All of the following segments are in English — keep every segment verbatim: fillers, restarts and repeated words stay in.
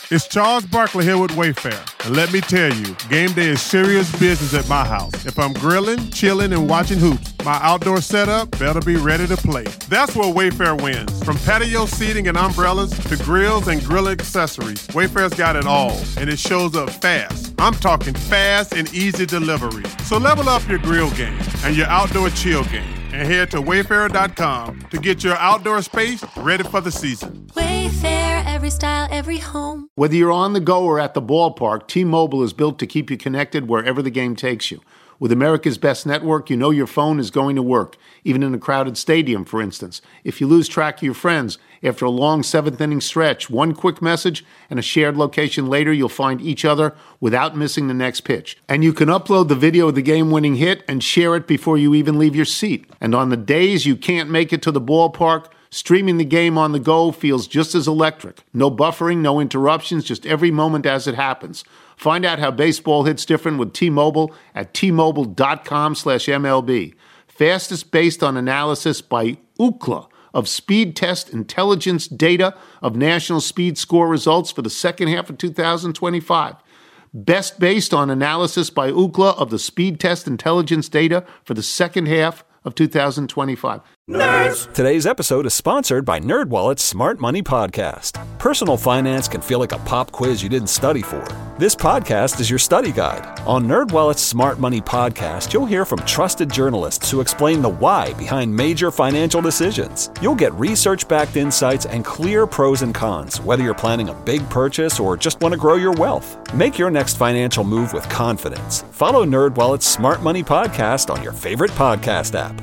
It's Charles Barkley here with Wayfair. And let me tell you, game day is serious business at my house. If I'm grilling, chilling, and watching hoops, my outdoor setup better be ready to play. That's where Wayfair wins. From patio seating and umbrellas to grills and grill accessories, Wayfair's got it all, and it shows up fast. I'm talking fast and easy delivery. So level up your grill game and your outdoor chill game, and head to wayfair dot com to get your outdoor space ready for the season. Wayfair, every style, every home. Whether you're on the go or at the ballpark, T-Mobile is built to keep you connected wherever the game takes you. With America's best network, you know your phone is going to work, even in a crowded stadium, for instance. If you lose track of your friends, after a long seventh-inning stretch, one quick message and a shared location later, you'll find each other without missing the next pitch. And you can upload the video of the game-winning hit and share it before you even leave your seat. And on the days you can't make it to the ballpark, streaming the game on the go feels just as electric. No buffering, no interruptions, just every moment as it happens. Find out how baseball hits different with T-Mobile at T-Mobile.com slash MLB. Fastest based on analysis by Ookla of Speed Test Intelligence data of national speed score results for the second half of two thousand twenty-five. Best based on analysis by Ookla of the Speed Test Intelligence data for the second half of two thousand twenty-five. Nerds! Today's episode is sponsored by NerdWallet's Smart Money Podcast. Personal finance can feel like a pop quiz you didn't study for. This podcast is your study guide. On NerdWallet's Smart Money Podcast, you'll hear from trusted journalists who explain the why behind major financial decisions. You'll get research-backed insights and clear pros and cons, whether you're planning a big purchase or just want to grow your wealth. Make your next financial move with confidence. Follow NerdWallet's Smart Money Podcast on your favorite podcast app.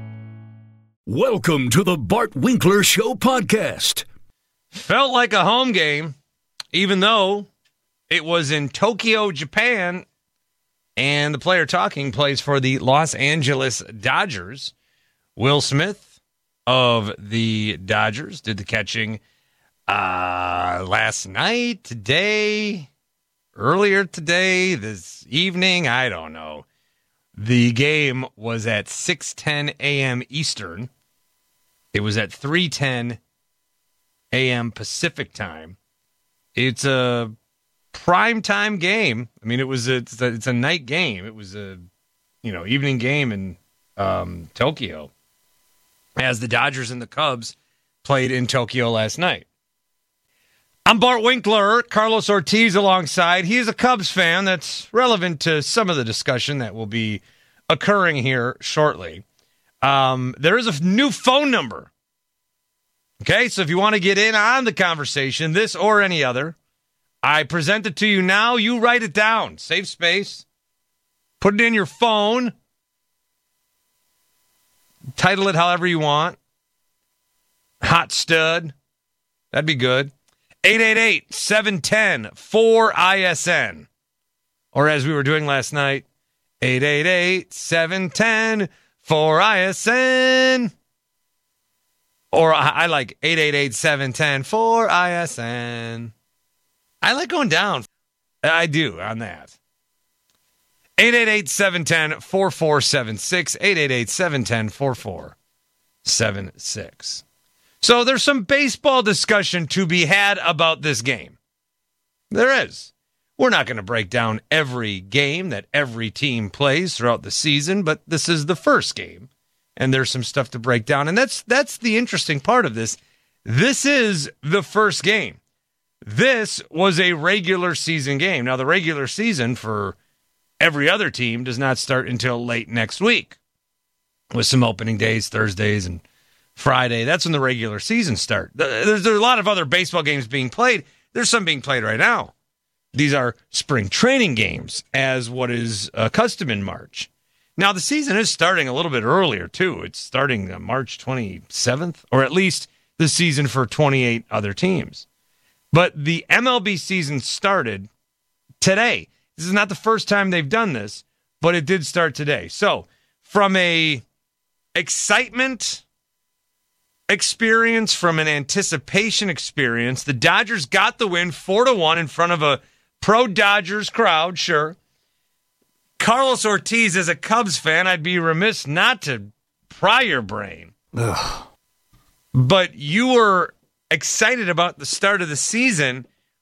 Welcome to the Bart Winkler Show podcast. Felt like a home game, even though it was in Tokyo, Japan, and the player talking plays for the Los Angeles Dodgers. Will Smith of the Dodgers did the catching uh, last night, today, earlier today, this evening, I don't know. The game was at six ten a.m. Eastern. It was at three ten a.m. Pacific time. It's a primetime game. I mean, it was a, it's a it's a night game. It was a you know evening game in um, Tokyo, as the Dodgers and the Cubs played in Tokyo last night. I'm Bart Winkler, Carlos Ortiz alongside. He is a Cubs fan. That's relevant to some of the discussion that will be occurring here shortly. Um, there is a new phone number. Okay, so if you want to get in on the conversation, this or any other, I present it to you now. You write it down. Save space. Put it in your phone. Title it however you want. Hot Stud. That'd be good. eight eight eight, seven one zero, four I S N. Or as we were doing last night, eight eight eight, seven one zero, four I S N. Or I like eight eight eight, seven one zero, four I S N. I like going down. I do on that. eight eight eight, seven one zero, four four seven six. eight eight eight, seven one zero, four four seven six. So there's some baseball discussion to be had about this game. There is. We're not going to break down every game that every team plays throughout the season, but this is the first game, and there's some stuff to break down. And that's that's the interesting part of this. This is the first game. This was a regular season game. Now, the regular season for every other team does not start until late next week, with some opening days, Thursdays, and Friday. That's when the regular season starts. There's, there's a lot of other baseball games being played. There's some being played right now. These are spring training games, as what is uh, custom in March. Now, the season is starting a little bit earlier, too. It's starting uh, March twenty-seventh, or at least the season for twenty-eight other teams. But the M L B season started today. This is not the first time they've done this, but it did start today. So, from a excitement experience, from an anticipation experience, the Dodgers got the win four to one in front of a pro-Dodgers crowd, sure. Carlos Ortiz, as a Cubs fan, I'd be remiss not to pry your brain. Ugh. But you were excited about the start of the season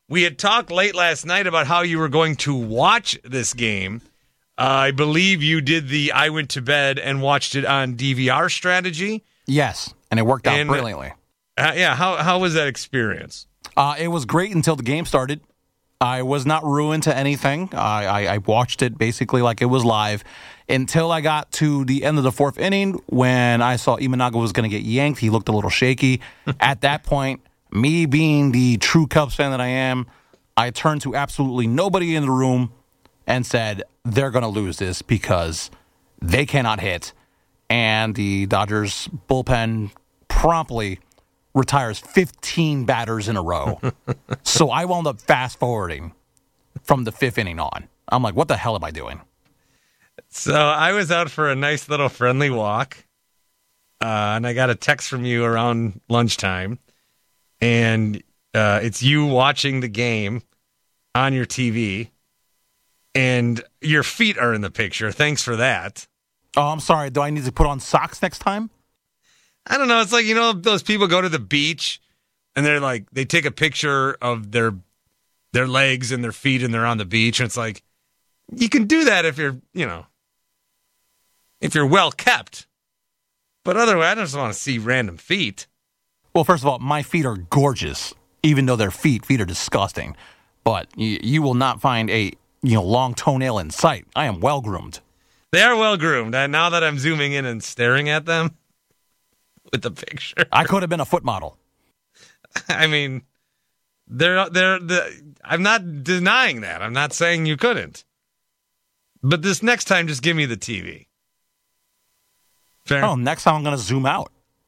we had talked late last night about how you were going to watch this game. Uh, I believe you did the I went to bed and watched it on D V R strategy. Yes, and it worked out and, brilliantly. Uh, yeah, how how was that experience? Uh, it was great until the game started. I was not ruined to anything. I, I, I watched it basically like it was live until I got to the end of the fourth inning when I saw Imanaga was going to get yanked. He looked a little shaky. At that point, me being the true Cubs fan that I am, I turned to absolutely nobody in the room and said, they're going to lose this because they cannot hit. And the Dodgers bullpen promptly retires fifteen batters in a row. So I wound up fast-forwarding from the fifth inning on. I'm like, what the hell am I doing? So I was out for a nice little friendly walk, uh, and I got a text from you around lunchtime, and uh, it's you watching the game on your T V, and your feet are in the picture. Thanks for that. Oh, I'm sorry. Do I need to put on socks next time? I don't know. It's like, you know, those people go to the beach and they're like, they take a picture of their their legs and their feet and they're on the beach. And it's like, you can do that if you're, you know, if you're well kept. But otherwise, I just want to see random feet. Well, first of all, my feet are gorgeous, even though they're feet. Feet are disgusting. But you, you will not find a, you know, long toenail in sight. I am well groomed. They are well groomed. And now that I'm zooming in and staring at them, with the picture, I could have been a foot model. I mean, they're they're the. I'm not denying that. I'm not saying you couldn't. But this next time, just give me the T V. Fair? Oh, next time I'm going to zoom out.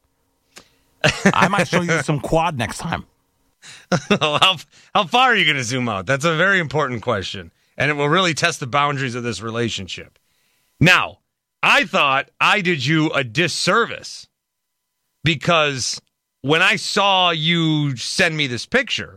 I might show you some quad next time. how how far are you going to zoom out? That's a very important question, and it will really test the boundaries of this relationship. Now, I thought I did you a disservice. Because when I saw you send me this picture,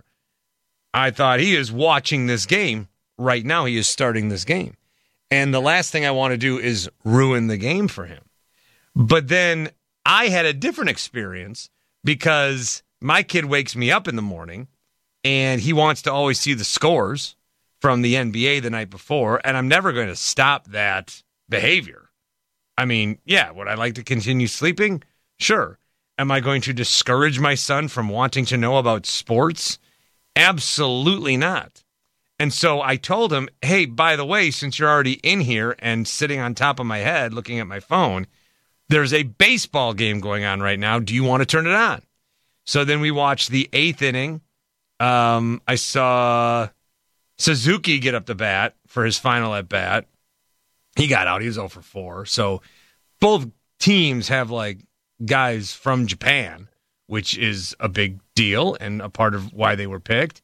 I thought he is watching this game right now. He is starting this game. And the last thing I want to do is ruin the game for him. But then I had a different experience because my kid wakes me up in the morning and he wants to always see the scores from the N B A the night before. And I'm never going to stop that behavior. I mean, yeah, would I like to continue sleeping? Sure. Am I going to discourage my son from wanting to know about sports? Absolutely not. And so I told him, hey, by the way, since you're already in here and sitting on top of my head looking at my phone, there's a baseball game going on right now. Do you want to turn it on? So then we watched the eighth inning. Um, I saw Suzuki get up the bat for his final at bat. He got out. He was oh for four. So both teams have like guys from Japan, which is a big deal and a part of why they were picked.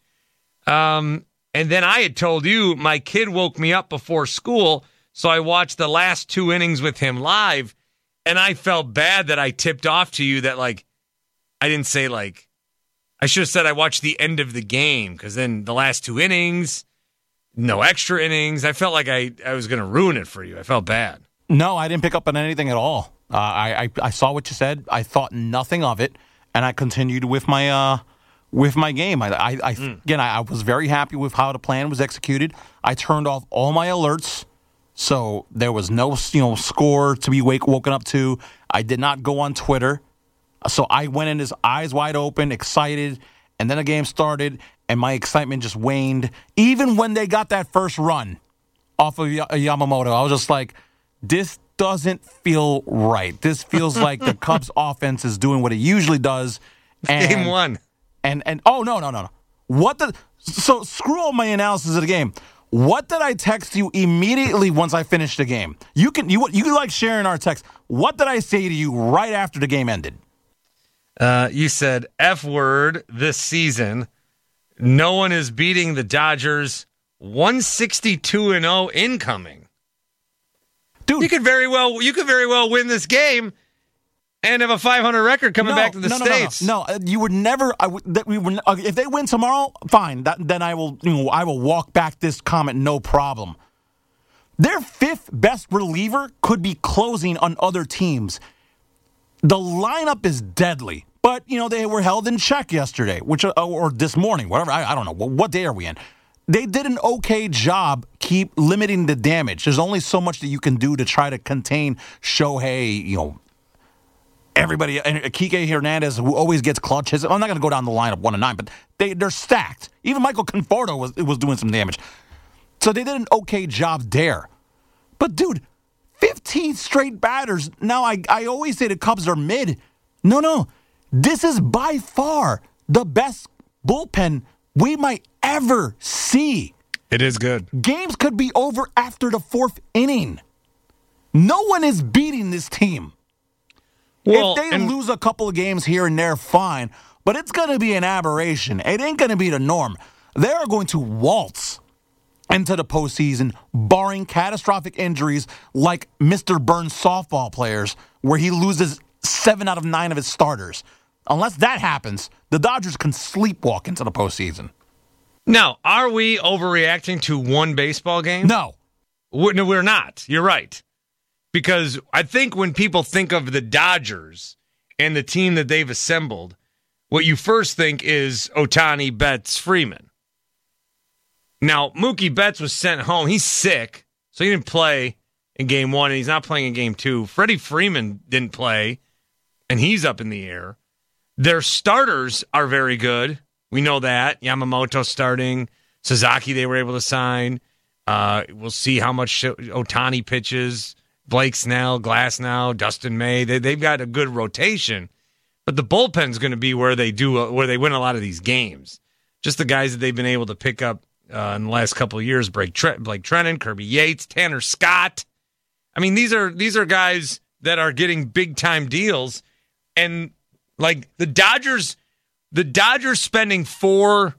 Um, and then I had told you my kid woke me up before school, so I watched the last two innings with him live, and I felt bad that I tipped off to you that, like, I didn't say, like, I should have said I watched the end of the game, because then the last two innings, no extra innings. I felt like I, I was going to ruin it for you. I felt bad. No, I didn't pick up on anything at all. Uh, I, I I saw what you said. I thought nothing of it, and I continued with my uh with my game. I, I, I mm. again, I, I was very happy with how the plan was executed. I turned off all my alerts, so there was no you know score to be wake woken up to. I did not go on Twitter, so I went in as eyes wide open, excited, and then the game started, and my excitement just waned. Even when they got that first run off of Yamamoto, I was just like, this doesn't feel right. This feels like the Cubs offense is doing what it usually does. And, game one. And, and, oh, no, no, no, no. What the, so screw all my analysis of the game. What did I text you immediately once I finished the game? You can, you, you can like sharing our text. What did I say to you right after the game ended? Uh, you said F word this season. No one is beating the Dodgers. one sixty-two and oh incoming. Dude, you could very well you could very well win this game and have a five hundred record coming no, back to the no, no, States. No, no, no. You would never. I would, that we would, uh, if they win tomorrow, fine. That, then I will. You know, I will walk back this comment, no problem. Their fifth best reliever could be closing on other teams. The lineup is deadly. But, you know, they were held in check yesterday, which uh, or this morning, whatever. I, I don't know. What, what day are we in? They did an okay job keep limiting the damage. There's only so much that you can do to try to contain Shohei, you know, everybody, and Kike Hernandez, who always gets clutches. I'm not going to go down the line of one and nine, but they, they're stacked. Even Michael Conforto was, was doing some damage. So they did an okay job there. But, dude, fifteen straight batters. Now, I, I always say the Cubs are mid. No, no. This is by far the best bullpen we might ever see. It is good. Games could be over after the fourth inning. No one is beating this team. Well, if they and- lose a couple of games here and there, fine. But it's going to be an aberration. It ain't going to be the norm. They are going to waltz into the postseason, barring catastrophic injuries like Mister Burns softball players, where he loses seven out of nine of his starters. Unless that happens, the Dodgers can sleepwalk into the postseason. Now, are we overreacting to one baseball game? No. We're, no, we're not. You're right. Because I think when people think of the Dodgers and the team that they've assembled, what you first think is Ohtani, Betts, Freeman. Now, Mookie Betts was sent home. He's sick, so he didn't play in game one, and he's not playing in game two. Freddie Freeman didn't play, and he's up in the air. Their starters are very good. We know that. Yamamoto starting. Sasaki they were able to sign. Uh, we'll see how much Ohtani pitches. Blake Snell, Glasnow, Dustin May. They, they've got a good rotation. But the bullpen's going to be where they do where they win a lot of these games. Just the guys that they've been able to pick up uh, in the last couple of years: Blake, Tre- Blake Trennan, Kirby Yates, Tanner Scott. I mean, these are these are guys that are getting big time deals, and like the Dodgers, the Dodgers spending four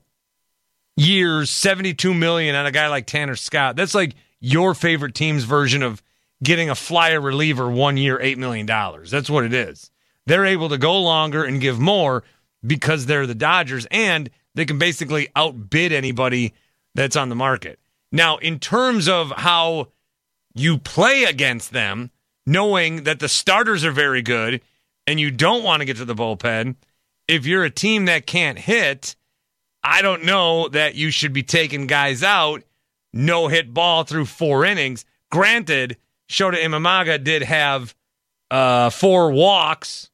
years, seventy-two million dollars on a guy like Tanner Scott. That's like your favorite team's version of getting a flyer reliever one year, eight million dollars. That's what it is. They're able to go longer and give more because they're the Dodgers, and they can basically outbid anybody that's on the market. Now, in terms of how you play against them, knowing that the starters are very good and you don't want to get to the bullpen, if you're a team that can't hit, I don't know that you should be taking guys out, no-hit ball through four innings. Granted, Shota Imanaga did have uh, four walks.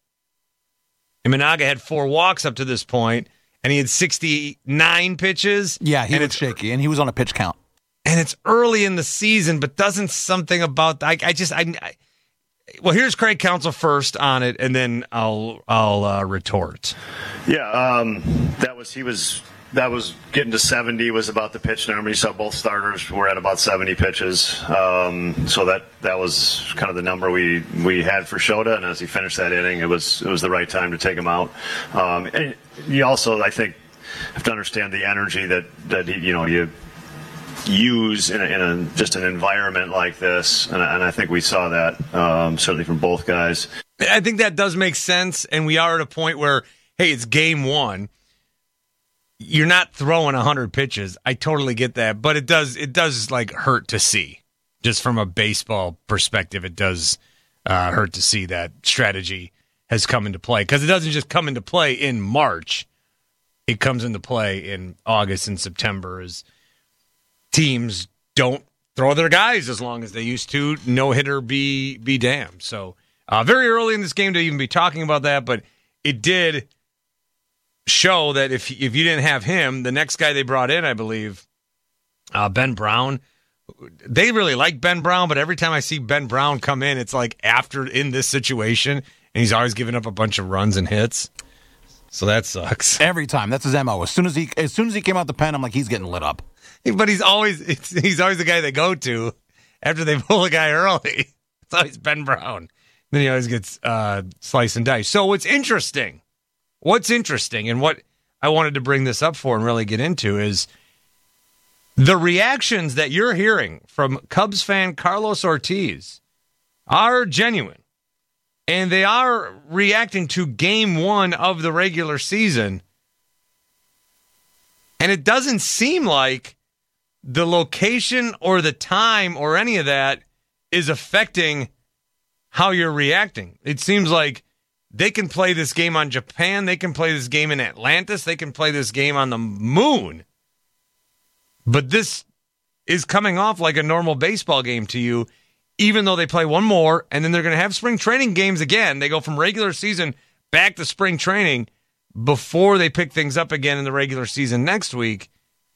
Imanaga had four walks up to this point, and he had sixty-nine pitches. Yeah, he and was it's, shaky, and he was on a pitch count. And it's early in the season, but doesn't something about I, I just I, I. Well, here's Craig Counsell first on it, and then I'll I'll uh, retort. Yeah, um, that was he was. That was getting to seventy was about the pitch number. You saw both starters were at about seventy pitches. Um, so that, that was kind of the number we, we had for Shota. And as he finished that inning, it was it was the right time to take him out. Um, and you also, I think, have to understand the energy that, that he, you know, you use in, a, in a, just an environment like this. And, and I think we saw that um, certainly from both guys. I think that does make sense. And we are at a point where, hey, it's game one. You're not throwing one hundred pitches. I totally get that, but it does it does like hurt to see. Just from a baseball perspective, it does uh, hurt to see that strategy has come into play, because it doesn't just come into play in March. It comes into play in August and September as teams don't throw their guys as long as they used to. No hitter be be damned. So uh, very early in this game to even be talking about that, but it did show that if if you didn't have him, the next guy they brought in, I believe, uh, Ben Brown, they really like Ben Brown, but every time I see Ben Brown come in, it's like after in this situation, and he's always giving up a bunch of runs and hits. So that sucks. Every time. That's his M O. As soon as he as soon as he came out the pen, I'm like, he's getting lit up. But he's always it's, he's always the guy they go to after they pull a guy early. It's always Ben Brown. Then he always gets uh, sliced and diced. So what's interesting, what's interesting, and what I wanted to bring this up for and really get into is the reactions that you're hearing from Cubs fan Carlos Ortiz are genuine. And they are reacting to game one of the regular season. And it doesn't seem like the location or the time or any of that is affecting how you're reacting. It seems like They can play this game on Japan. They can play this game in Atlantis. They can play this game on the moon. But this is coming off like a normal baseball game to you, even though they play one more, and then they're going to have spring training games again. They go from regular season back to spring training before they pick things up again in the regular season next week.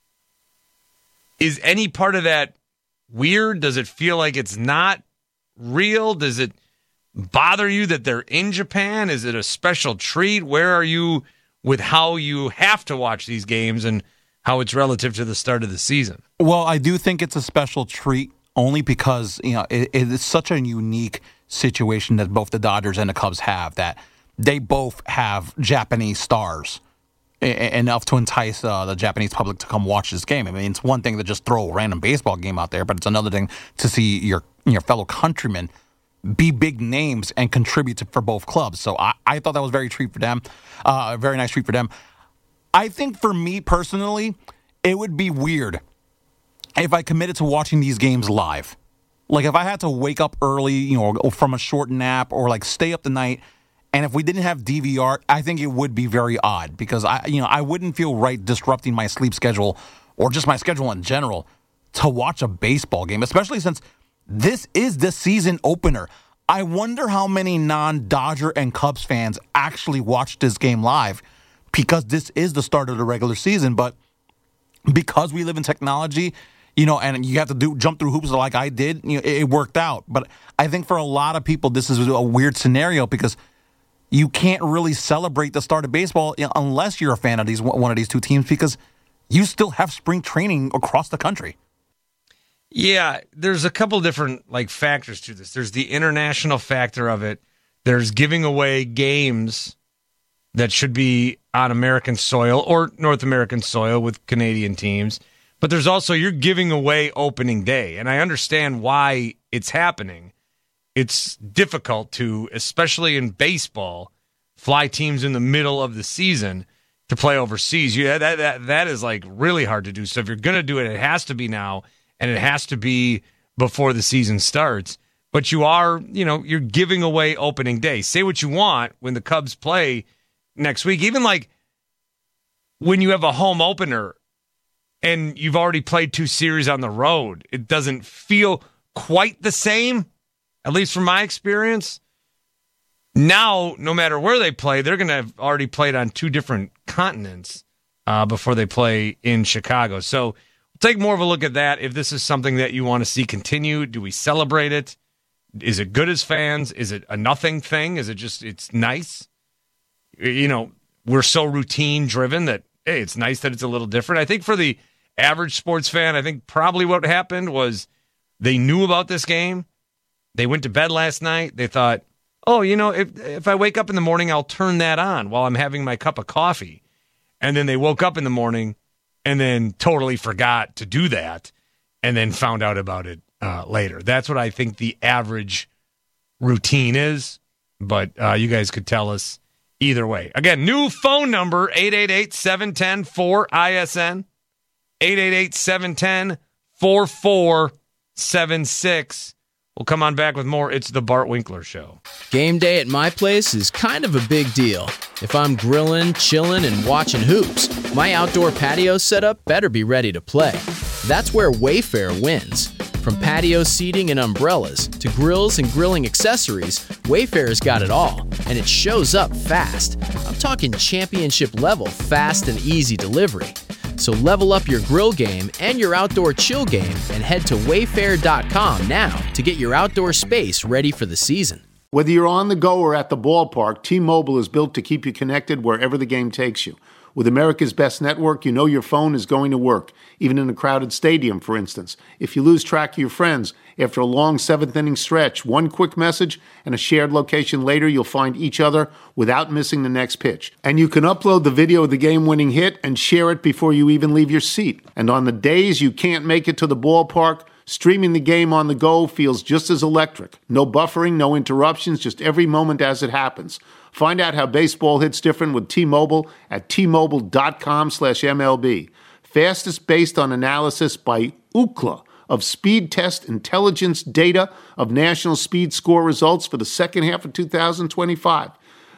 Is any part of that weird? Does it feel like it's not real? Does it bother you that they're in Japan? Is it a special treat? Where are you with how you have to watch these games and how it's relative to the start of the season? Well, I do think it's a special treat only because, you know, it, it is such a unique situation that both the Dodgers and the Cubs have, that they both have Japanese stars enough to entice uh, the Japanese public to come watch this game. I mean, it's one thing to just throw a random baseball game out there, but it's another thing to see your your fellow countrymen be big names and contribute to, for both clubs. So I, I thought that was a very treat for them, uh, a very nice treat for them. I think for me personally, it would be weird if I committed to watching these games live. Like if I had to wake up early, you know, from a short nap, or like stay up the night. And if we didn't have D V R, I think it would be very odd, because I, you know, I wouldn't feel right disrupting my sleep schedule or just my schedule in general to watch a baseball game, especially since this is the season opener. I wonder how many non-Dodger and Cubs fans actually watched this game live, because this is the start of the regular season. But because we live in technology, you know, and you have to do jump through hoops like I did, you know, it, it worked out. But I think for a lot of people, this is a weird scenario, because you can't really celebrate the start of baseball unless you're a fan of these one of these two teams, because you still have spring training across the country. Yeah, there's a couple different like factors to this. There's the international factor of it. There's giving away games that should be on American soil or North American soil with Canadian teams. But there's also, you're giving away opening day. And I understand why it's happening. It's difficult to, especially in baseball, fly teams in the middle of the season to play overseas. Yeah, that that that is like really hard to do. So if you're going to do it, it has to be now, and it has to be before the season starts. But you are, you know, you're giving away opening day. Say what you want when the Cubs play next week. Even like when you have a home opener and you've already played two series on the road, it doesn't feel quite the same. At least from my experience. Now, no matter where they play, they're going to have already played on two different continents uh, before they play in Chicago. So we'll take more of a look at that. If this is something that you want to see continue, do we celebrate it? Is it good as fans? Is it a nothing thing? Is it just, it's nice? You know, we're so routine driven that, hey, it's nice that it's a little different. I think for the average sports fan, I think probably what happened was they knew about this game. They went to bed last night. They thought, oh, you know, if if I wake up in the morning, I'll turn that on while I'm having my cup of coffee. And then they woke up in the morning and then totally forgot to do that and then found out about it uh, later. That's what I think the average routine is. But uh, you guys could tell us either way. Again, new phone number, eight eight eight, seven one zero, four I S N, eight eight eight, seven one zero, four four seven six. We'll come on back with more. It's the Bart Winkler Show. Game day at my place is kind of a big deal. If I'm grilling, chilling, and watching hoops, my outdoor patio setup better be ready to play. That's where Wayfair wins. From patio seating and umbrellas to grills and grilling accessories, Wayfair's got it all, and it shows up fast. I'm talking championship level fast and easy delivery. So level up your grill game and your outdoor chill game and head to wayfair dot com now to get your outdoor space ready for the season. Whether you're on the go or at the ballpark, T-Mobile is built to keep you connected wherever the game takes you. With America's best network, you know your phone is going to work, even in a crowded stadium, for instance. If you lose track of your friends, after a long seventh-inning stretch, one quick message and a shared location later, you'll find each other without missing the next pitch. And you can upload the video of the game-winning hit and share it before you even leave your seat. And on the days you can't make it to the ballpark, streaming the game on the go feels just as electric. No buffering, no interruptions, just every moment as it happens. Find out how baseball hits different with T-Mobile at T Mobile dot com slash M L B. Fastest based on analysis by Ookla of Speed Test Intelligence data of national speed score results for the second half of two thousand twenty-five.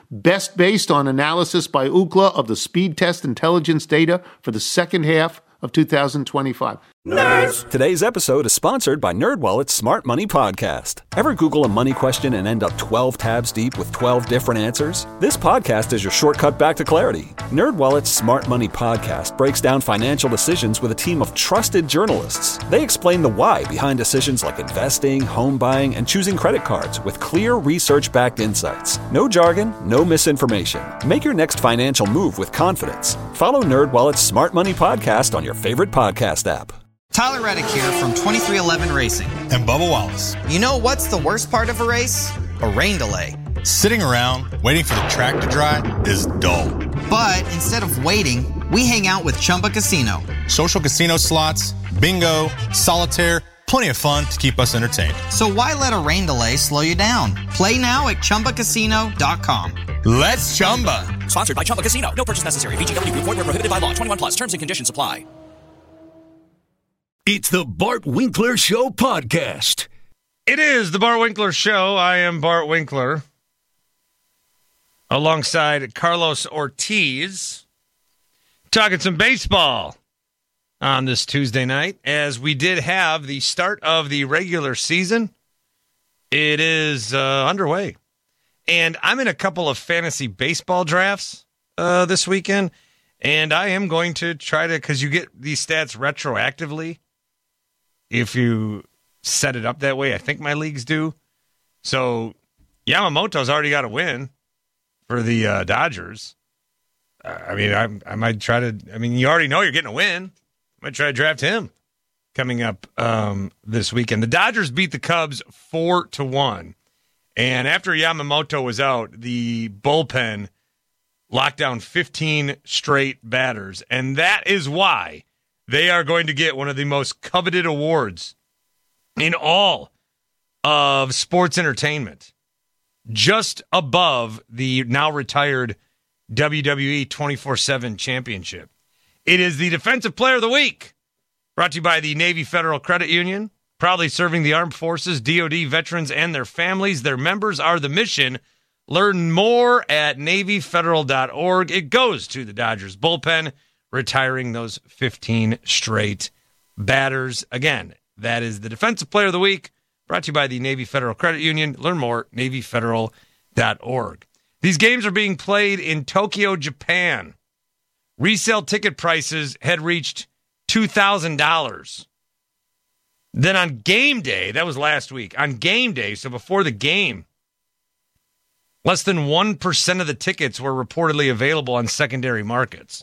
best based on analysis by Ookla of the speed test intelligence data for the second half of two thousand twenty-five. Nerds! Today's episode is sponsored by NerdWallet's Smart Money Podcast. Ever Google a money question and end up twelve tabs deep with twelve different answers? This podcast is your shortcut back to clarity. NerdWallet's Smart Money Podcast breaks down financial decisions with a team of trusted journalists. They explain the why behind decisions like investing, home buying, and choosing credit cards with clear research-backed insights. No jargon, no misinformation. Make your next financial move with confidence. Follow NerdWallet's Smart Money Podcast on your favorite podcast app. Tyler Reddick here from twenty-three eleven Racing. And Bubba Wallace. You know what's the worst part of a race? A rain delay. Sitting around, waiting for the track to dry is dull. But instead of waiting, we hang out with Chumba Casino. Social casino slots, bingo, solitaire, plenty of fun to keep us entertained. So why let a rain delay slow you down? Play now at Chumba Casino dot com. Let's Chumba. Sponsored by Chumba Casino. No purchase necessary. V G W Group. Void where prohibited by law. twenty-one plus. Terms and conditions apply. It's the Bart Winkler Show podcast. It is the Bart Winkler Show. I am Bart Winkler, alongside Carlos Ortiz, talking some baseball on this Tuesday night, as we did have the start of the regular season. It is uh, underway, and I'm in a couple of fantasy baseball drafts uh, this weekend, and I am going to try to, because you get these stats retroactively if you set it up that way. I think my leagues do. So Yamamoto's already got a win for the uh, Dodgers. Uh, I mean, I, I might try to, I mean, you already know you're getting a win. I might try to draft him coming up um, this weekend. The Dodgers beat the Cubs four to one. And after Yamamoto was out, the bullpen locked down fifteen straight batters. And that is why they are going to get one of the most coveted awards in all of sports entertainment, just above the now retired W W E twenty-four seven championship. It is the Defensive Player of the Week, brought to you by the Navy Federal Credit Union, proudly serving the armed forces, D O D veterans, and their families. Their members are the mission. Learn more at Navy Federal dot org. It goes to the Dodgers bullpen, retiring those fifteen straight batters. Again, that is the Defensive Player of the Week, brought to you by the Navy Federal Credit Union. Learn more, Navy Federal dot org. These games are being played in Tokyo, Japan. Resale ticket prices had reached two thousand dollars. Then on game day, that was last week, on game day, so before the game, less than one percent of the tickets were reportedly available on secondary markets.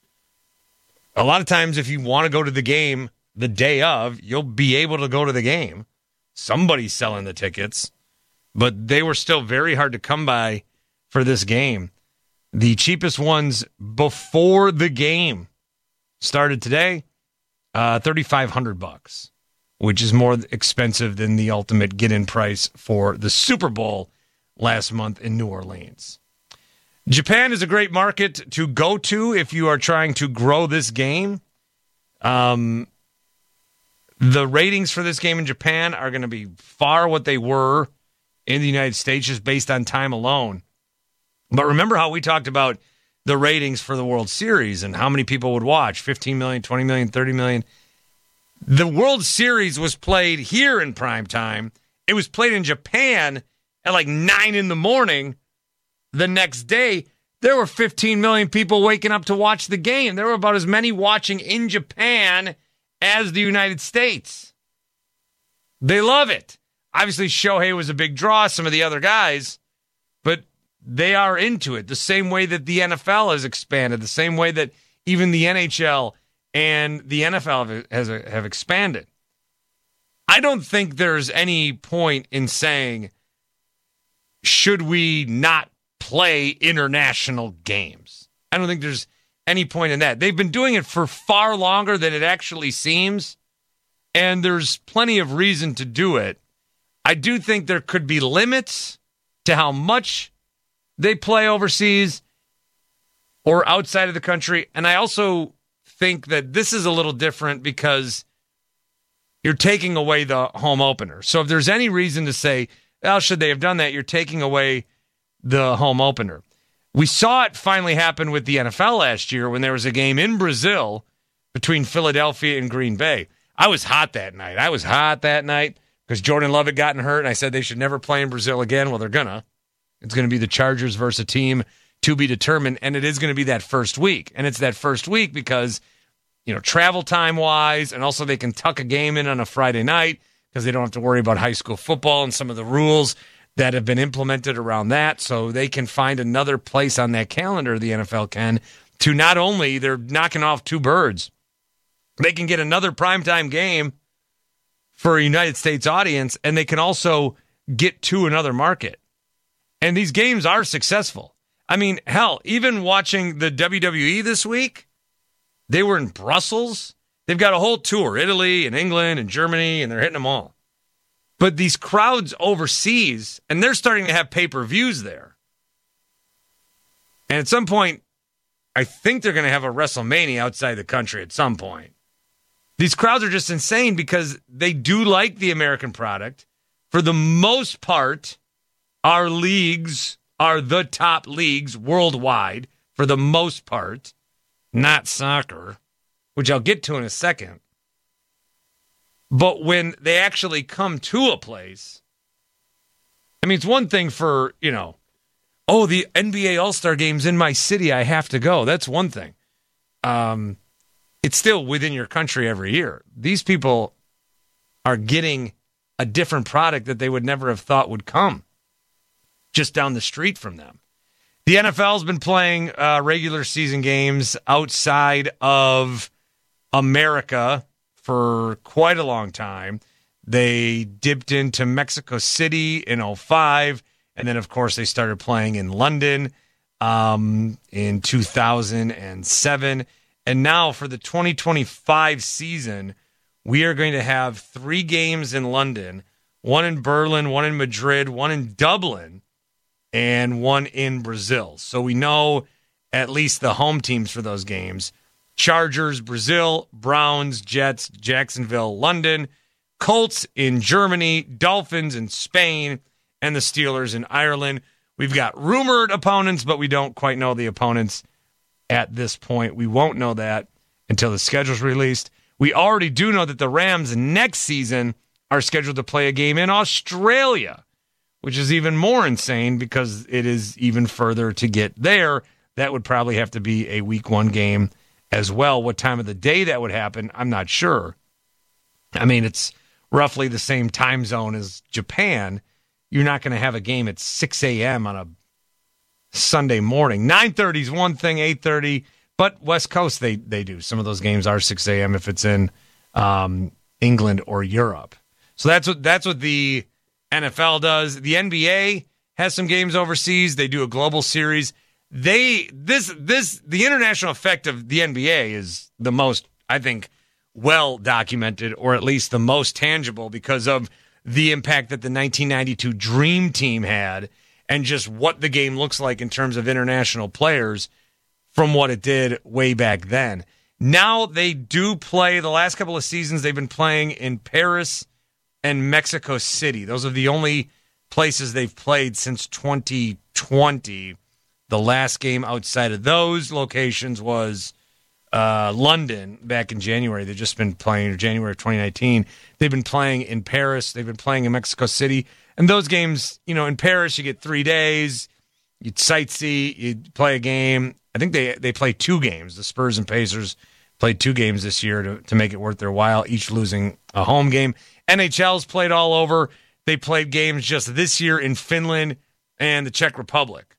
A lot of times, if you want to go to the game the day of, you'll be able to go to the game. Somebody's selling the tickets, but they were still very hard to come by for this game. The cheapest ones before the game started today, uh, thirty-five hundred bucks, which is more expensive than the ultimate get-in price for the Super Bowl last month in New Orleans. Japan is a great market to go to if you are trying to grow this game. Um, the ratings for this game in Japan are going to be far what they were in the United States, just based on time alone. But remember how we talked about the ratings for the World Series and how many people would watch, fifteen million, twenty million, thirty million. The World Series was played here in prime time. It was played in Japan at like nine in the morning. The next day, there were fifteen million people waking up to watch the game. There were about as many watching in Japan as the United States. They love it. Obviously, Shohei was a big draw, some of the other guys, but they are into it the same way that the N F L has expanded, the same way that even the N H L and the N F L has have expanded. I don't think there's any point in saying, should we not play international games? I don't think there's any point in that. They've been doing it for far longer than it actually seems, and there's plenty of reason to do it. I do think there could be limits to how much they play overseas or outside of the country. And I also think that this is a little different because you're taking away the home opener. So if there's any reason to say, well, should they have done that, you're taking away the home opener. We saw it finally happen with the N F L last year when there was a game in Brazil between Philadelphia and Green Bay. I was hot that night. I was hot that night because Jordan Love had gotten hurt, and I said they should never play in Brazil again. Well, they're going to. It's going to be the Chargers versus a team to be determined, and it is going to be that first week. And it's that first week because, you know, travel time-wise, and also they can tuck a game in on a Friday night because they don't have to worry about high school football and some of the rules that have been implemented around that. So they can find another place on that calendar, the N F L can, to not only, they're knocking off two birds, they can get another primetime game for a United States audience, and they can also get to another market. And these games are successful. I mean, hell, even watching the W W E this week, they were in Brussels. They've got a whole tour, Italy and England and Germany, and they're hitting them all. But these crowds overseas, and they're starting to have pay-per-views there. And at some point, I think they're going to have a WrestleMania outside the country at some point. These crowds are just insane because they do like the American product. For the most part, our leagues are the top leagues worldwide, for the most part, not soccer, which I'll get to in a second. But when they actually come to a place, I mean, it's one thing for, you know, oh, the N B A All-Star Game's in my city, I have to go. That's one thing. Um, it's still within your country every year. These people are getting a different product that they would never have thought would come just down the street from them. The N F L's been playing uh, regular season games outside of America for quite a long time. They dipped into Mexico City in oh five, and then, of course, they started playing in London um, in two thousand seven. And now for the twenty twenty-five season, we are going to have three games in London, one in Berlin, one in Madrid, one in Dublin, and one in Brazil. So we know at least the home teams for those games. Chargers, Brazil, Browns, Jets, Jacksonville, London, Colts in Germany, Dolphins in Spain, and the Steelers in Ireland. We've got rumored opponents, but we don't quite know the opponents at this point. We won't know that until the schedule's released. We already do know that the Rams next season are scheduled to play a game in Australia, which is even more insane because it is even further to get there. That would probably have to be a week one game as well. What time of the day that would happen, I'm not sure. I mean, it's roughly the same time zone as Japan. You're not going to have a game at six a.m. on a Sunday morning. nine thirty is one thing, eight thirty, but West Coast, they they do. Some of those games are six a.m. if it's in um, England or Europe. So that's what that's what the N F L does. The N B A has some games overseas. They do a global series. They this this the international effect of the N B A is the most, I think, well documented, or at least the most tangible, because of the impact that the nineteen ninety-two Dream Team had, and just what the game looks like in terms of international players from what it did way back then. Now they do play, the last couple of seasons they've been playing in Paris and Mexico City. Those are the only places they've played since twenty twenty. The last game outside of those locations was uh, London back in January. They've just been playing, January of twenty nineteen. They've been playing in Paris. They've been playing in Mexico City. And those games, you know, in Paris, you get three days. You sightsee, you play a game. I think they they play two games. The Spurs and Pacers played two games this year to, to make it worth their while, each losing a home game. N H L's played all over. They played games just this year in Finland and the Czech Republic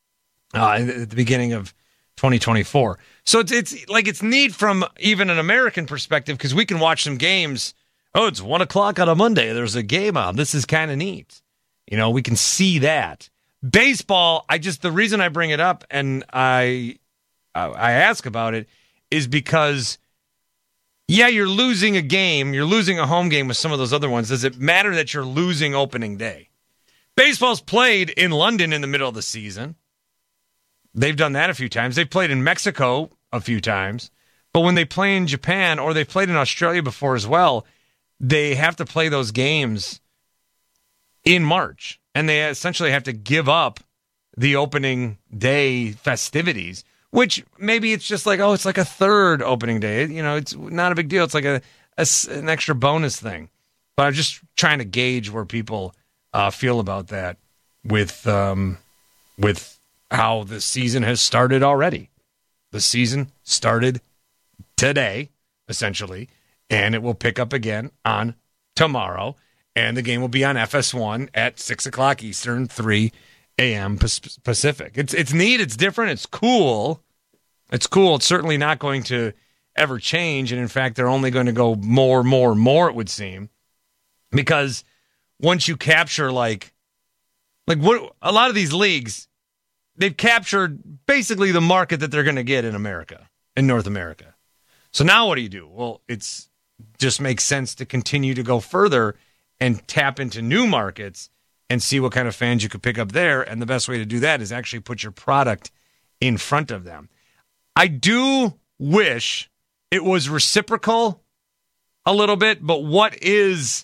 uh, at the beginning of twenty twenty-four. So it's, it's like it's neat from even an American perspective because we can watch some games. Oh, it's one o'clock on a Monday. There's a game on. This is kind of neat. You know, we can see that. Baseball, I just, the reason I bring it up and I I ask about it is because, yeah, you're losing a game. You're losing a home game with some of those other ones. Does it matter that you're losing opening day? Baseball's played in London in the middle of the season. They've done that a few times. They've played in Mexico a few times. But when they play in Japan, or they've played in Australia before as well, they have to play those games in March. And they essentially have to give up the opening day festivities, which maybe it's just like, oh, it's like a third opening day. You know, it's not a big deal. It's like a, a an extra bonus thing. But I'm just trying to gauge where people uh, feel about that with um, with how the season has started already. The season started today, essentially, and it will pick up again on tomorrow. And the game will be on F S one at six o'clock Eastern, three a.m. Pacific. It's it's neat. It's different. It's cool. It's cool. It's certainly not going to ever change. And in fact, they're only going to go more, more, more, it would seem. Because once you capture, like, like what a lot of these leagues, they've captured basically the market that they're going to get in America, in North America. So now what do you do? Well, it's just makes sense to continue to go further and tap into new markets and see what kind of fans you could pick up there. And the best way to do that is actually put your product in front of them. I do wish it was reciprocal a little bit, but what is,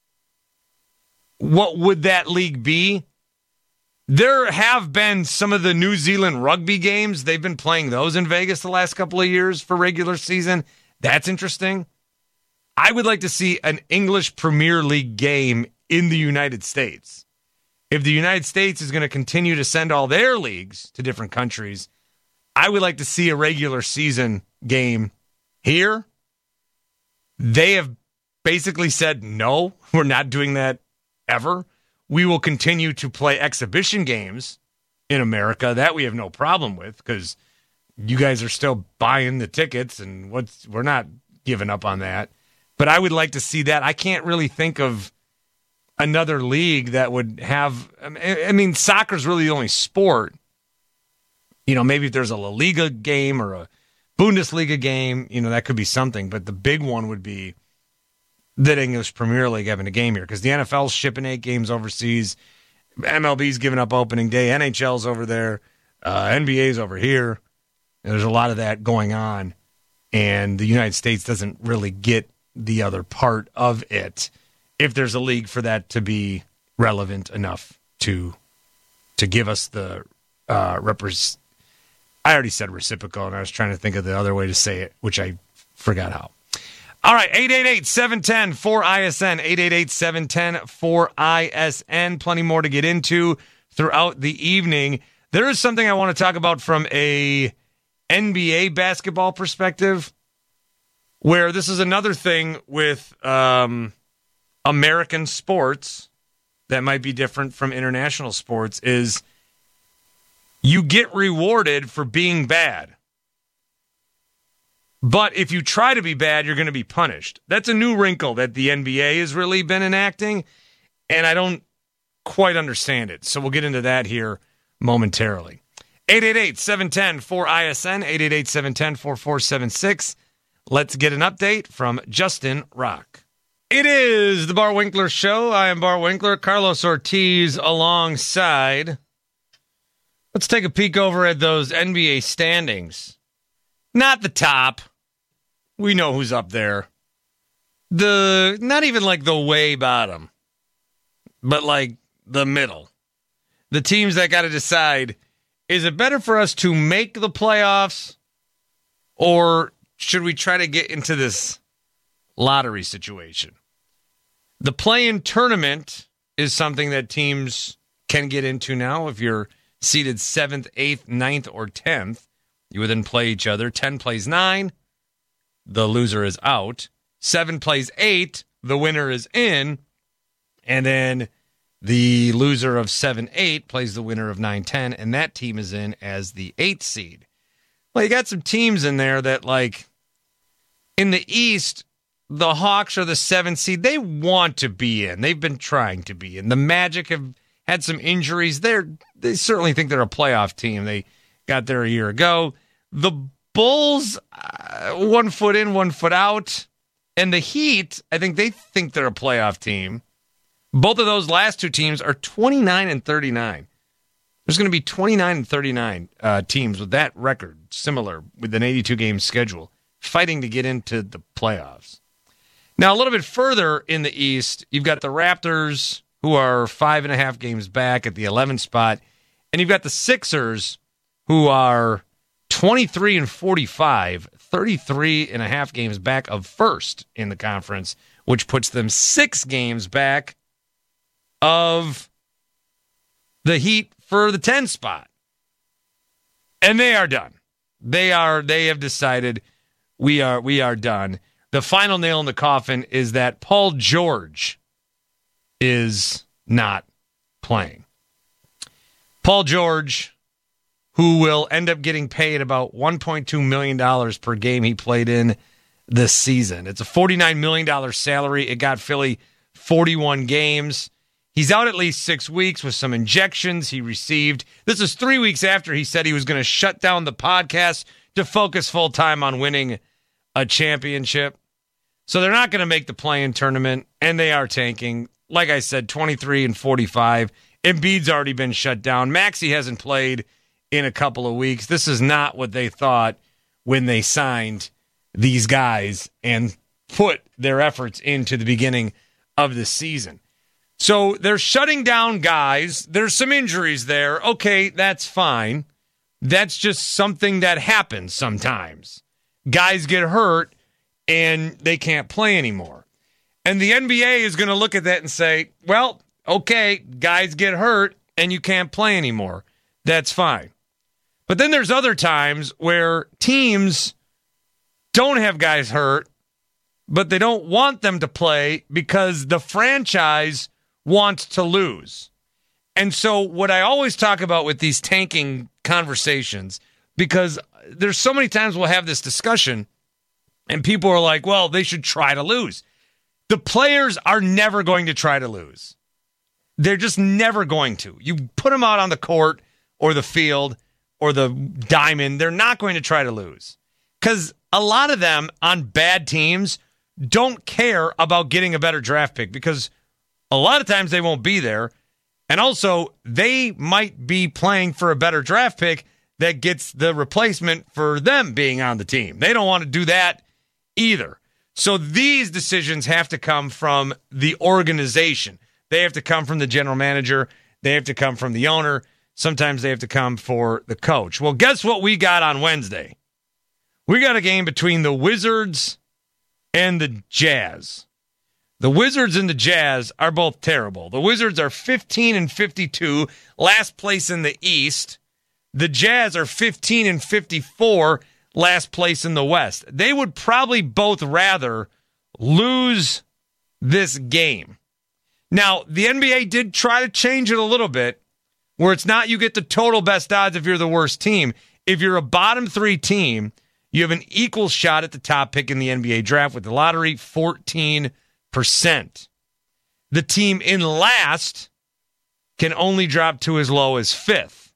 what would that league be? There have been some of the New Zealand rugby games. They've been playing those in Vegas the last couple of years for regular season. That's interesting. I would like to see an English Premier League game in the United States. If the United States is going to continue to send all their leagues to different countries, I would like to see a regular season game here. They have basically said, no, we're not doing that ever. We will continue to play exhibition games in America. That we have no problem with because you guys are still buying the tickets and what's we're not giving up on that. But I would like to see that. I can't really think of another league that would have, I mean, soccer's really the only sport. You know, maybe if there's a La Liga game or a Bundesliga game, you know, that could be something. But the big one would be that English Premier League having a game here because the N F L's shipping eight games overseas. M L B's giving up opening day. N H L's over there. Uh, N B A's over here. And there's a lot of that going on. And the United States doesn't really get the other part of it if there's a league for that to be relevant enough to to give us the uh, repres. I already said reciprocal, and I was trying to think of the other way to say it, which I forgot how. All right, eight eight eight, seven one zero, four I S N, eight eight eight, seven one zero, four I S N. Plenty more to get into throughout the evening. There is something I want to talk about from a N B A basketball perspective, where this is another thing with um, American sports that might be different from international sports, is you get rewarded for being bad. But if you try to be bad, you're going to be punished. That's a new wrinkle that the N B A has really been enacting, and I don't quite understand it. So we'll get into that here momentarily. eight eight eight, seven one zero, four I S N, eight eight eight, seven one zero, four four seven six. Let's get an update from Justin Rock. It is the Bart Winkler Show. I am Bart Winkler, Carlos Ortiz alongside. Let's take a peek over at those N B A standings. Not the top. We know who's up there. The not even like the way bottom, but like the middle. The teams that got to decide, is it better for us to make the playoffs or should we try to get into this lottery situation? The play-in tournament is something that teams can get into now. If you're seeded seventh, eighth, ninth, or tenth, you would then play each other. ten plays nine, the loser is out. seven plays eight, the winner is in. And then the loser of seven eight plays the winner of nine ten, and that team is in as the eighth seed. Well, you got some teams in there that, like, in the East, the Hawks are the seventh seed. They want to be in. They've been trying to be in. The Magic have had some injuries. They're, they certainly think they're a playoff team. They got there a year ago. The Bulls, uh, one foot in, one foot out. And the Heat, I think they think they're a playoff team. Both of those last two teams are twenty-nine and thirty-nine. There's going to be twenty-nine and thirty-nine uh, teams with that record, similar with an eighty-two game schedule, fighting to get into the playoffs. Now, a little bit further in the East, you've got the Raptors, who are five and a half games back at the eleventh spot, And you've got the Sixers, who are twenty-three and forty-five, thirty-three and a half games back of first in the conference, which puts them six games back of the Heat for the ten spot. And they are done. They are, they have decided we are, we are done. The final nail in the coffin is that Paul George is not playing. Paul George, who will end up getting paid about one point two million dollars per game he played in this season. It's a forty-nine million dollars salary. It got Philly forty-one games. He's out at least six weeks with some injections he received. This is three weeks after he said he was going to shut down the podcast to focus full-time on winning a championship. So they're not going to make the play-in tournament, and they are tanking. Like I said, twenty-three and forty-five. Embiid's already been shut down. Maxey hasn't played in a couple of weeks. This is not what they thought when they signed these guys and put their efforts into the beginning of the season. So they're shutting down guys. There's some injuries there. Okay, that's fine. That's just something that happens sometimes. Guys get hurt and they can't play anymore. And the N B A is going to look at that and say, well, okay, guys get hurt and you can't play anymore. That's fine. But then there's other times where teams don't have guys hurt, but they don't want them to play because the franchise wants to lose. And so what I always talk about with these tanking conversations, because there's so many times we'll have this discussion and people are like, well, they should try to lose. The players are never going to try to lose. They're just never going to. You put them out on the court or the field or the diamond, they're not going to try to lose. Because a lot of them on bad teams don't care about getting a better draft pick because a lot of times they won't be there. And also, they might be playing for a better draft pick that gets the replacement for them being on the team. They don't want to do that either. So these decisions have to come from the organization. They have to come from the general manager. They have to come from the owner. Sometimes they have to come for the coach. Well, guess what we got on Wednesday? We got a game between the Wizards and the Jazz. The Wizards and the Jazz are both terrible. The Wizards are fifteen and fifty-two, last place in the East. The Jazz are fifteen and fifty-four, last place in the West. They would probably both rather lose this game. Now, the N B A did try to change it a little bit, where it's not you get the total best odds if you're the worst team. If you're a bottom three team, you have an equal shot at the top pick in the N B A draft with the lottery, fourteen percent. The team in last can only drop to as low as fifth.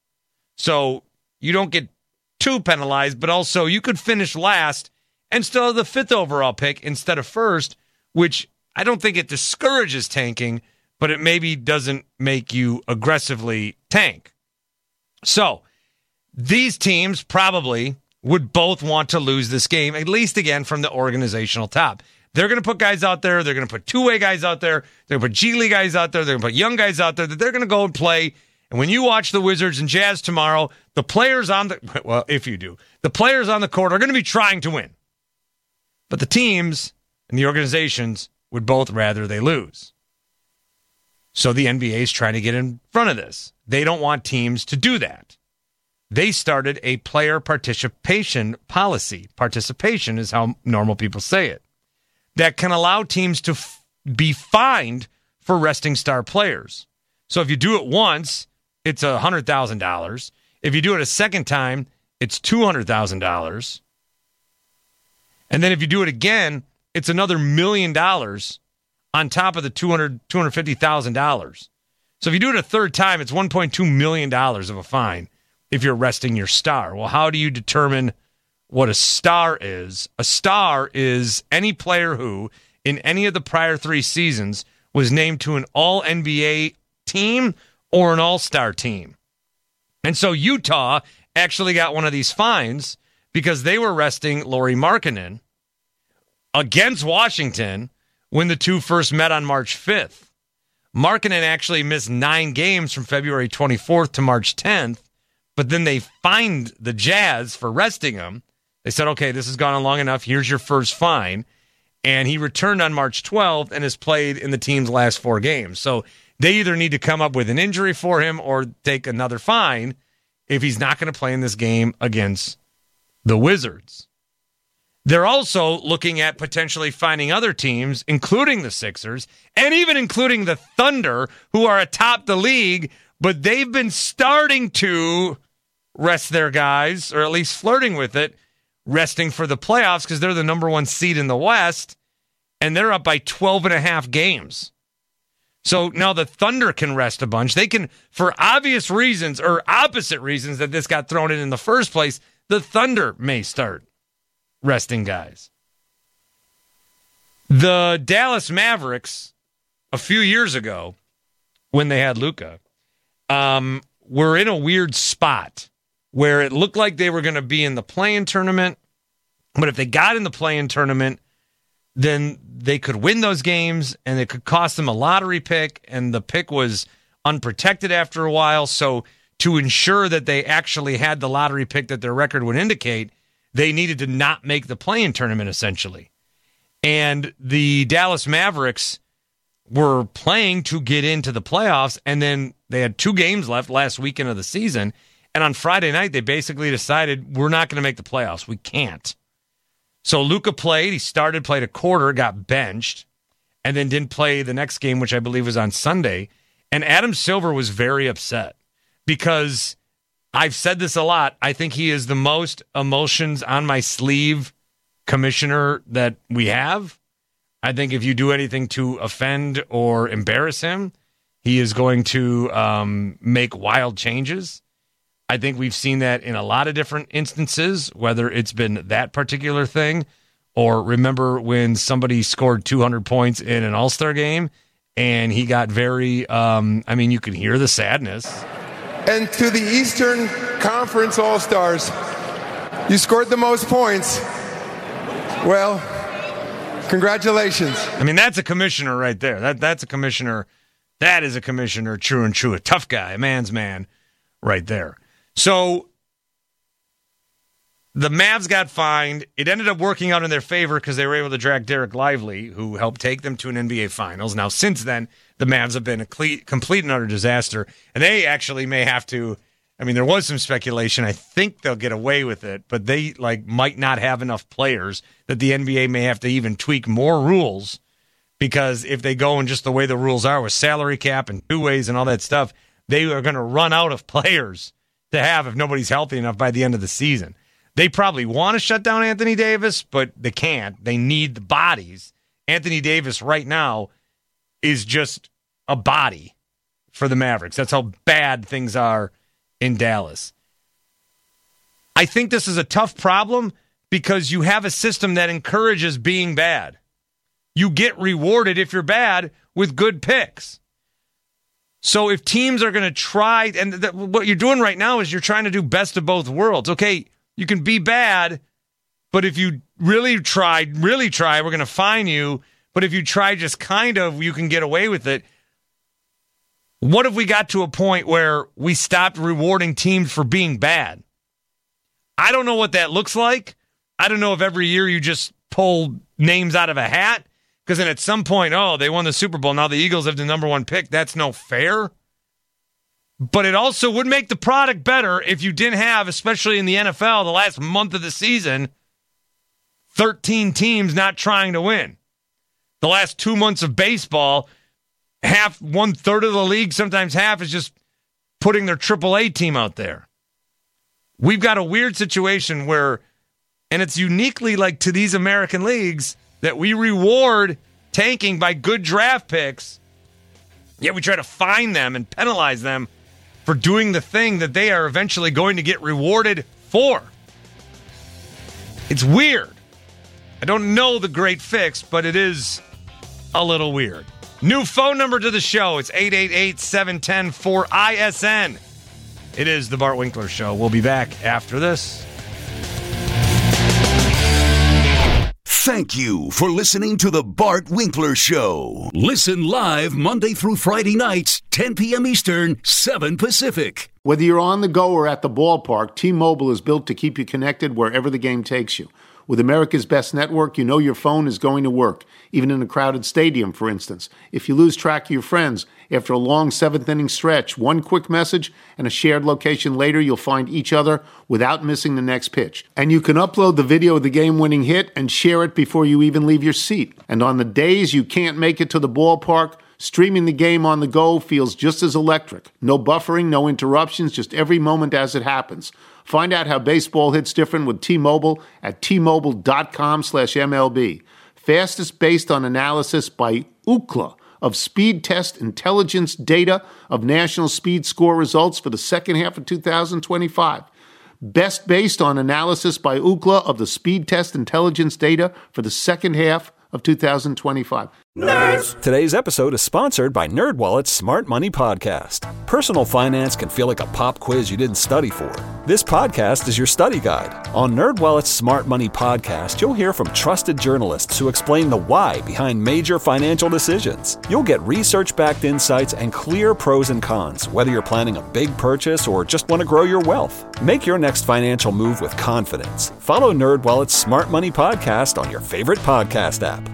So you don't get too penalized, but also you could finish last and still have the fifth overall pick instead of first, which I don't think it discourages tanking, but it maybe doesn't make you aggressively tank. So these teams probably would both want to lose this game, at least again from the organizational top. They're going to put guys out there. They're going to put two-way guys out there. They're going to put G League guys out there. They're going to put young guys out there that they're going to go and play. And when you watch the Wizards and Jazz tomorrow, the players on the, well, if you do, the players on the court are going to be trying to win. But the teams and the organizations would both rather they lose. So the N B A is trying to get in front of this. They don't want teams to do that. They started a player participation policy. Participation is how normal people say it. That can allow teams to f- be fined for resting star players. So if you do it once, it's one hundred thousand dollars. If you do it a second time, it's two hundred thousand dollars. And then if you do it again, it's another million dollars on top of the two hundred thousand dollars, two hundred fifty thousand dollars. So if you do it a third time, it's one point two million dollars of a fine if you're resting your star. Well, how do you determine what a star is? A star is any player who, in any of the prior three seasons, was named to an all N B A team or an all-star team. And so Utah actually got one of these fines because they were resting Lauri Markkanen against Washington when the two first met on March fifth. Markkanen actually missed nine games from February twenty-fourth to March tenth, but then they fined the Jazz for resting him. They said, okay, this has gone on long enough. Here's your first fine. And he returned on March twelfth and has played in the team's last four games. So they either need to come up with an injury for him or take another fine if he's not going to play in this game against the Wizards. They're also looking at potentially finding other teams, including the Sixers, and even including the Thunder, who are atop the league, but they've been starting to rest their guys, or at least flirting with it, resting for the playoffs because they're the number one seed in the West, and they're up by twelve and a half games. So now the Thunder can rest a bunch. They can, for obvious reasons, or opposite reasons that this got thrown in in the first place, the Thunder may start resting guys. The Dallas Mavericks, a few years ago, when they had Luka, um, were in a weird spot where it looked like they were going to be in the play-in tournament, but if they got in the play-in tournament, then they could win those games, and it could cost them a lottery pick, and the pick was unprotected after a while. So to ensure that they actually had the lottery pick that their record would indicate, they needed to not make the play-in tournament, essentially. And the Dallas Mavericks were playing to get into the playoffs, and then they had two games left last weekend of the season, and on Friday night, they basically decided, we're not going to make the playoffs. We can't. So Luka played. He started, played a quarter, got benched, and then didn't play the next game, which I believe was on Sunday. And Adam Silver was very upset because I've said this a lot. I think he is the most emotions on my sleeve commissioner that we have. I think if you do anything to offend or embarrass him, he is going to um, make wild changes. I think we've seen that in a lot of different instances, whether it's been that particular thing, or remember when somebody scored two hundred points in an All-Star game and he got very, um, I mean, you could hear the sadness. And to the Eastern Conference All-Stars, you scored the most points. Well, congratulations. I mean, that's a commissioner right there. That That's a commissioner. That is a commissioner, true and true. A tough guy, a man's man right there. So the Mavs got fined. It ended up working out in their favor because they were able to drag Derek Lively, who helped take them to an N B A Finals. Now, since then, the Mavs have been a complete and utter disaster, and they actually may have to, I mean, there was some speculation. I think they'll get away with it, but they like might not have enough players that the N B A may have to even tweak more rules, because if they go in just the way the rules are with salary cap and two ways and all that stuff, they are going to run out of players to have if nobody's healthy enough by the end of the season. They probably want to shut down Anthony Davis, but they can't. They need the bodies. Anthony Davis right now is just a body for the Mavericks. That's how bad things are in Dallas. I think this is a tough problem because you have a system that encourages being bad. You get rewarded if you're bad with good picks. So if teams are going to try, and th- what you're doing right now is you're trying to do best of both worlds. Okay, you can be bad, but if you really try, really try, we're going to fine you. But if you try just kind of, you can get away with it. What if we got to a point where we stopped rewarding teams for being bad? I don't know what that looks like. I don't know if every year you just pull names out of a hat. Because then at some point, oh, they won the Super Bowl. Now the Eagles have the number one pick. That's no fair. But it also would make the product better if you didn't have, especially in the N F L, the last month of the season, thirteen teams not trying to win. The last two months of baseball, half, one third of the league, sometimes half, is just putting their triple A team out there. We've got a weird situation where, and it's uniquely like to these American leagues, that we reward tanking by good draft picks, yet we try to fine them and penalize them for doing the thing that they are eventually going to get rewarded for. It's weird. I don't know the great fix, but it is a little weird. New phone number to the show. It's eight eight eight, seven one zero, four I S N. It is the Bart Winkler Show. We'll be back after this. Thank you for listening to The Bart Winkler Show. Listen live Monday through Friday nights, ten p.m. Eastern, seven Pacific. Whether you're on the go or at the ballpark, T-Mobile is built to keep you connected wherever the game takes you. With America's best network, you know your phone is going to work, even in a crowded stadium, for instance. If you lose track of your friends after a long seventh-inning stretch, one quick message and a shared location later, you'll find each other without missing the next pitch. And you can upload the video of the game-winning hit and share it before you even leave your seat. And on the days you can't make it to the ballpark, streaming the game on the go feels just as electric. No buffering, no interruptions, just every moment as it happens. Find out how baseball hits different with T-Mobile at T-Mobile.com slash MLB. Fastest based on analysis by Ookla of Speed Test Intelligence data of national speed score results for the second half of two thousand twenty-five. Best based on analysis by Ookla of the Speed Test Intelligence data for the second half of two thousand twenty-five. Nerds! Today's episode is sponsored by NerdWallet's Smart Money Podcast. Personal finance can feel like a pop quiz you didn't study for. This podcast is your study guide. On NerdWallet's Smart Money Podcast, you'll hear from trusted journalists who explain the why behind major financial decisions. You'll get research-backed insights and clear pros and cons, whether you're planning a big purchase or just want to grow your wealth. Make your next financial move with confidence. Follow NerdWallet's Smart Money Podcast on your favorite podcast app.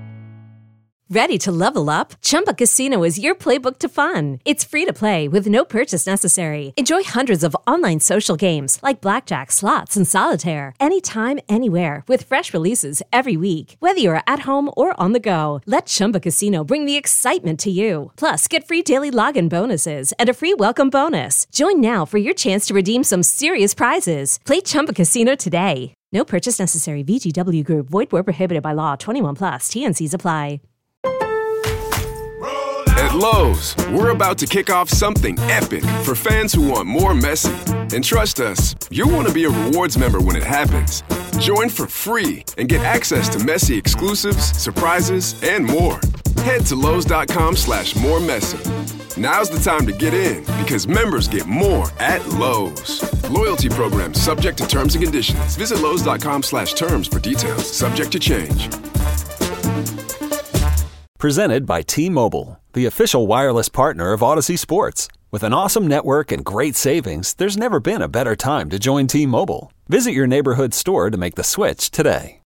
Ready to level up? Chumba Casino is your playbook to fun. It's free to play with no purchase necessary. Enjoy hundreds of online social games like blackjack, slots, and solitaire anytime, anywhere with fresh releases every week. Whether you're at home or on the go, let Chumba Casino bring the excitement to you. Plus, get free daily login bonuses and a free welcome bonus. Join now for your chance to redeem some serious prizes. Play Chumba Casino today. No purchase necessary. V G W Group. Void where prohibited by law. twenty-one plus. T N Cs apply. At Lowe's, we're about to kick off something epic for fans who want more Messi. And trust us, you'll want to be a rewards member when it happens. Join for free and get access to Messi exclusives, surprises, and more. Head to Lowe's.com slash more Messi. Now's the time to get in because members get more at Lowe's. Loyalty program subject to terms and conditions. Visit Lowe's.com slash terms for details. Subject to change. Presented by T-Mobile, the official wireless partner of Odyssey Sports. With an awesome network and great savings, there's never been a better time to join T-Mobile. Visit your neighborhood store to make the switch today.